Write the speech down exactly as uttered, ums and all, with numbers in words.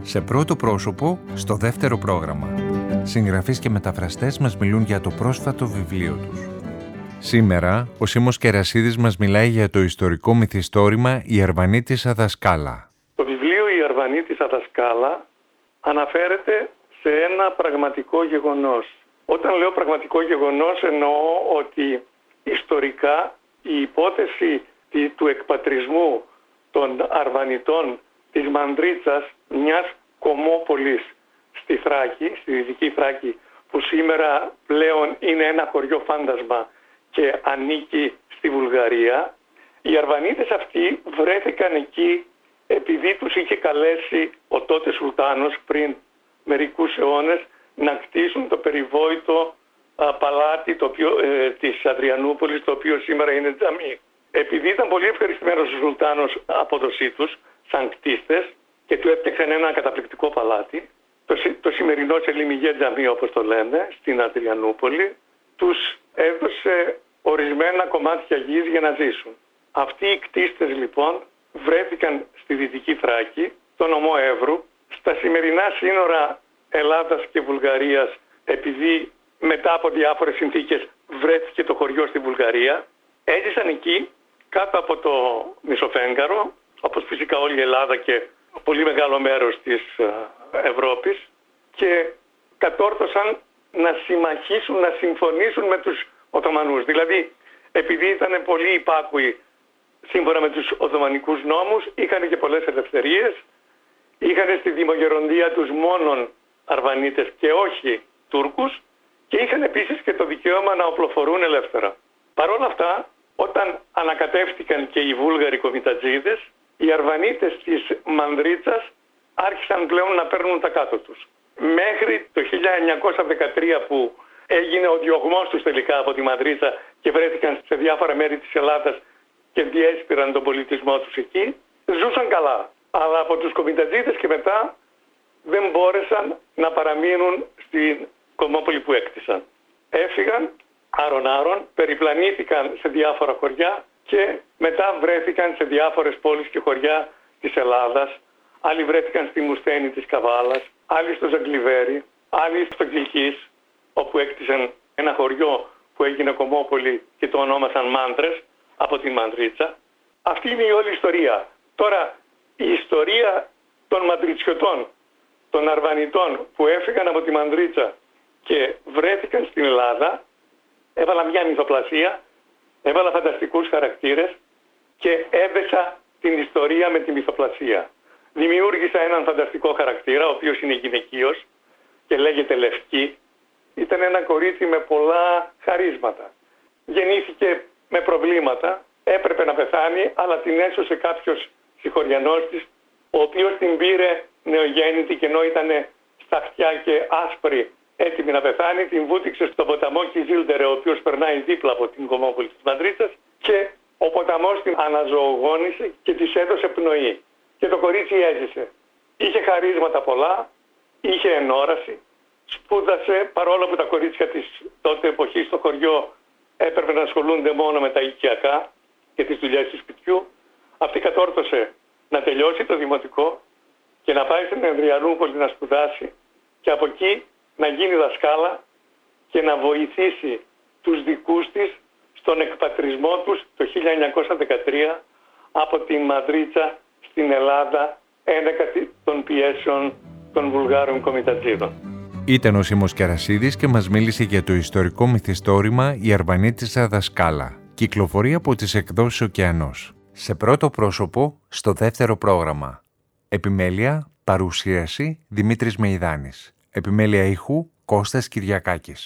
Σε πρώτο πρόσωπο, στο δεύτερο πρόγραμμα. Συγγραφείς και μεταφραστές μας μιλούν για το πρόσφατο βιβλίο τους. Σήμερα, ο Σίμος Κερασίδης μας μιλάει για το ιστορικό μυθιστόρημα «Η Αρβανίτισσα Δασκάλα». Το βιβλίο «Η Αρβανίτισσα Δασκάλα» αναφέρεται σε ένα πραγματικό γεγονός. Όταν λέω πραγματικό γεγονός, εννοώ ότι ιστορικά η υπόθεση του εκπατρισμού των Αρβανιτών της Μανδρίτσας, μιας κομμόπολης στη Θράκη, στη Δυτική Θράκη, που σήμερα πλέον είναι ένα χωριό φάντασμα και ανήκει στη Βουλγαρία, οι Αρβανίτες αυτοί βρέθηκαν εκεί επειδή τους είχε καλέσει ο τότε Σουλτάνος πριν μερικούς αιώνες να κτίσουν το περιβόητο α, παλάτι το οποίο, ε, της Αδριανούπολης, το οποίο σήμερα είναι τζαμί. Επειδή ήταν πολύ ευχαριστημένος ο Σουλτάνος απόδοσή τους σαν κτίστες και του έπτυξαν ένα καταπληκτικό παλάτι, το, το σημερινό Σελιμιγέ τζαμί όπως το λένε, στην Αδριανούπολη, τους έδωσε ορισμένα κομμάτια γης για να ζήσουν. Αυτοί οι κτίστες λοιπόν βρέθηκαν στη Δυτική Θράκη, το νομό Εύρου, στα σημερινά σύνορα Ελλάδας και Βουλγαρίας, επειδή μετά από διάφορες συνθήκες βρέθηκε το χωριό στη Βουλγαρία, έζησαν εκεί κάτω από το Μισοφέγγαρο, όπως φυσικά όλη η Ελλάδα και πολύ μεγάλο μέρος της Ευρώπης, και κατόρθωσαν να συμμαχήσουν, να συμφωνήσουν με τους Οθωμανούς. Δηλαδή, επειδή ήταν πολύ υπάκουοι σύμφωνα με τους Οθωμανικούς νόμους, είχαν και πολλές ελευθερίες, είχαν στη δημογεροντία τους μόνον Αρβανίτες και όχι Τούρκους, και είχαν επίσης και το δικαίωμα να οπλοφορούν ελεύθερα. Παρ' όλα αυτά, όταν ανακατεύτηκαν και οι Βούλγαροι κομιτατζίδες, οι Αρβανίτες της Μανδρίτσας άρχισαν πλέον να παίρνουν τα κάτω τους. Μέχρι το χίλια εννιακόσια δεκατρία που έγινε ο διωγμός τους τελικά από τη Μανδρίτσα και βρέθηκαν σε διάφορα μέρη της Ελλάδας και διέσπηραν τον πολιτισμό τους εκεί, ζούσαν καλά. Αλλά από τους κομιτατζίδες και μετά δεν μπόρεσαν να παραμείνουν στην κομμόπολη που έκτισαν. Έφυγαν άρον-άρον, περιπλανήθηκαν σε διάφορα χωριά και μετά βρέθηκαν σε διάφορες πόλεις και χωριά της Ελλάδας. Άλλοι βρέθηκαν στη Μουσθένη της Καβάλας, άλλοι στο Ζαγκλιβέρι, άλλοι στο Κιλκής, όπου έκτισαν ένα χωριό που έγινε κομμόπολη και το ονόμασαν Μάντρες από τη Μανδρίτσα. Αυτή είναι η όλη ιστορία. Τώρα, η ιστορία των Μαντριτσιωτών, των Αρβανιτών που έφυγαν από τη Μανδρίτσα και βρέθηκαν στην Ελλάδα, έβαλα μια μυθοπλασία, έβαλα φανταστικούς χαρακτήρες και έδεσα την ιστορία με τη μυθοπλασία. Δημιούργησα έναν φανταστικό χαρακτήρα, ο οποίος είναι γυναικείος και λέγεται Λευκή. Ήταν ένα κορίτσι με πολλά χαρίσματα. Γεννήθηκε με προβλήματα, έπρεπε να πεθάνει, αλλά την έσωσε κάποιος συγχωριανός της, ο οποίος την πήρε νεογέννητη και ενώ ήταν στα αυτιά και άσπρη, έτοιμη να πεθάνει, την βούτυξε στο ποταμό Κιζίλτερε, ο οποίος περνάει δίπλα από την κομμόπολη της Μανδρίτσας, και ο ποταμός την αναζωογόνησε και της έδωσε πνοή. Και το κορίτσι έζησε. Είχε χαρίσματα πολλά, είχε ενόραση, σπούδασε, παρόλο που τα κορίτσια της τότε εποχής στο χωριό έπρεπε να ασχολούνται μόνο με τα οικιακά και τις δουλειές του σπιτιού. Αυτή κατόρθωσε να τελειώσει το δημοτικό και να πάει στην Αδριανούπολη να σπουδάσει και από εκεί να γίνει δασκάλα και να βοηθήσει τους δικούς της στον εκπατρισμό τους το χίλια εννιακόσια δεκατρία από τη Μανδρίτσα στην Ελλάδα, ένεκα των πιέσεων των Βουλγάρων κομιτατζίδων. Ήταν ο Σίμος Κερασίδης και μας μίλησε για το ιστορικό μυθιστόρημα «Η Αρβανίτισσα Δασκάλα». Κυκλοφορεί από τις εκδόσεις Ωκεανός. Σε πρώτο πρόσωπο, στο δεύτερο πρόγραμμα. Επιμέλεια, παρουσίαση, Δημήτρης Μεϊδάνης. Επιμέλεια ήχου, Κώστας Κυριακάκης.